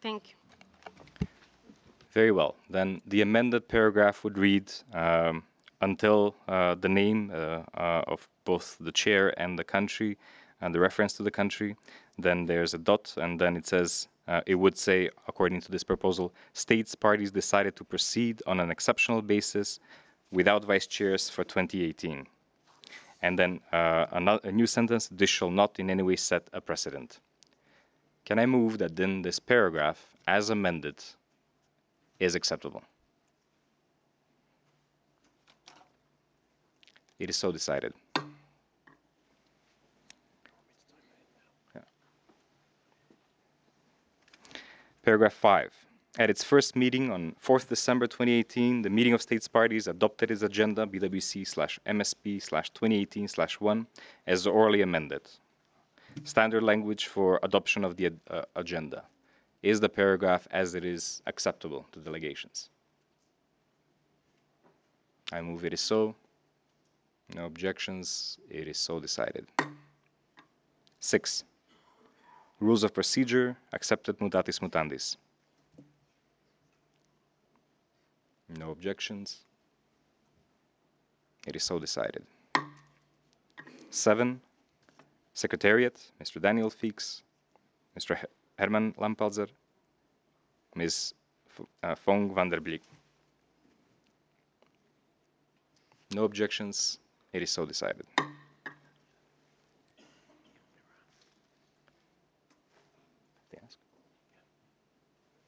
Thank you. Very well. Then the amended paragraph would read until the name of both the chair and the country and the reference to the country. Then there's a dot, and then it says, it would say, according to this proposal, states parties decided to proceed on an exceptional basis without vice chairs for 2018. And then a new sentence, this shall not in any way set a precedent. Can I move that then this paragraph, as amended, is acceptable? It is so decided. Yeah. Paragraph 5. At its first meeting on 4th December 2018, the meeting of states parties adopted its agenda BWC/MSP/2018/1 as orally amended. Standard language for adoption of the agenda. Is the paragraph as it is acceptable to delegations? I move it is so. No objections. It is so decided. 6. Rules of procedure accepted mutatis mutandis. No objections. It is so decided. 7. Secretariat, Mr. Daniel Feeks, Mr. Herman Lampalzer, Ms. Fong van der Bleek. No objections. It is so decided.